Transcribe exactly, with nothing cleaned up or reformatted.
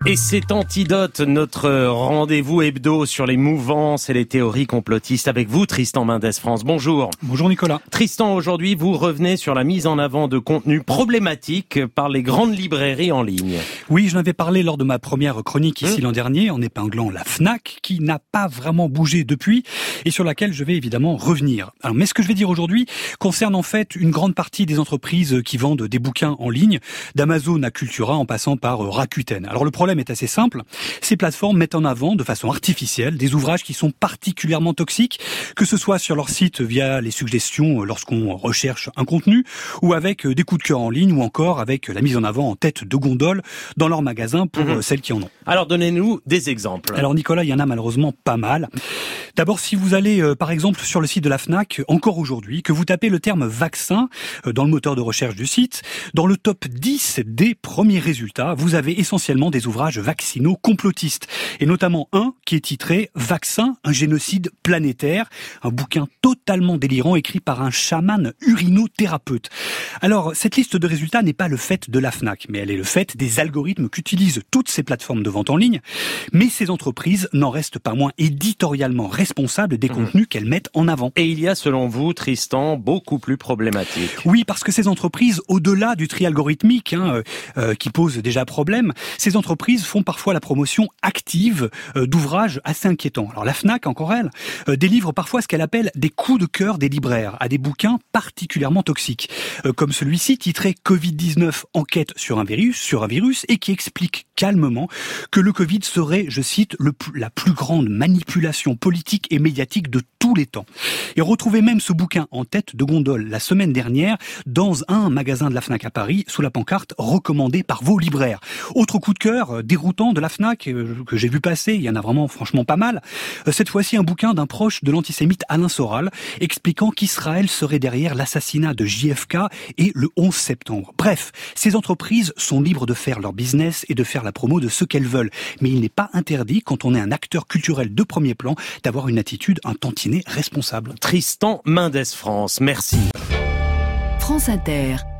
Et c'est Antidote, notre rendez-vous hebdo sur les mouvances et les théories complotistes avec vous, Tristan Mendès France. Bonjour. Bonjour Nicolas. Tristan, aujourd'hui, vous revenez sur la mise en avant de contenus problématiques par les grandes librairies en ligne. Oui, je l'avais parlé lors de ma première chronique ici mmh. l'an dernier, en épinglant la Fnac, qui n'a pas vraiment bougé depuis, et sur laquelle je vais évidemment revenir. Alors, mais ce que je vais dire aujourd'hui concerne en fait une grande partie des entreprises qui vendent des bouquins en ligne, d'Amazon à Cultura en passant par Rakuten. Alors le problème est assez simple. Ces plateformes mettent en avant de façon artificielle des ouvrages qui sont particulièrement toxiques, que ce soit sur leur site via les suggestions lorsqu'on recherche un contenu, ou avec des coups de cœur en ligne, ou encore avec la mise en avant en tête de gondole dans leurs magasins pour mmh. celles qui en ont. Alors donnez-nous des exemples. Alors Nicolas, il y en a malheureusement pas mal. D'abord, si vous allez euh, par exemple sur le site de la Fnac, encore aujourd'hui, que vous tapez le terme vaccin euh, dans le moteur de recherche du site, dans le top dix des premiers résultats, vous avez essentiellement des ouvrages vaccinaux complotistes, et notamment un qui est titré « Vaccin, un génocide planétaire », un bouquin totalement délirant écrit par un chaman urinothérapeute. Alors, cette liste de résultats n'est pas le fait de la Fnac, mais elle est le fait des algorithmes qu'utilisent toutes ces plateformes de vente en ligne, mais ces entreprises n'en restent pas moins éditorialement responsables des contenus mmh. qu'elles mettent en avant. Et il y a, selon vous, Tristan, beaucoup plus problématique. Oui, parce que ces entreprises, au-delà du tri algorithmique, hein, euh, qui pose déjà problème, ces entreprises font parfois la promotion active euh, d'ouvrages assez inquiétants. Alors la Fnac, encore elle, euh, délivre parfois ce qu'elle appelle des coups de cœur des libraires à des bouquins particulièrement toxiques, euh, comme celui-ci titré covid dix-neuf enquête sur un virus, sur un virus, et qui explique calmement que le Covid serait, je cite, le, la plus grande manipulation politique et médiatique de tous les temps. Et retrouvez même ce bouquin en tête de gondole la semaine dernière dans un magasin de la Fnac à Paris sous la pancarte recommandé par vos libraires. Autre coup de cœur déroutant de la Fnac que j'ai vu passer, il y en a vraiment franchement pas mal. Cette fois-ci un bouquin d'un proche de l'antisémite Alain Soral expliquant qu'Israël serait derrière l'assassinat de J F K et le onze septembre. Bref, ces entreprises sont libres de faire leur business et de faire la promo de ce qu'elles veulent. Mais il n'est pas interdit, quand on est un acteur culturel de premier plan, d'avoir une attitude un tantinet responsable. Tristan Mendès France, merci. France Inter.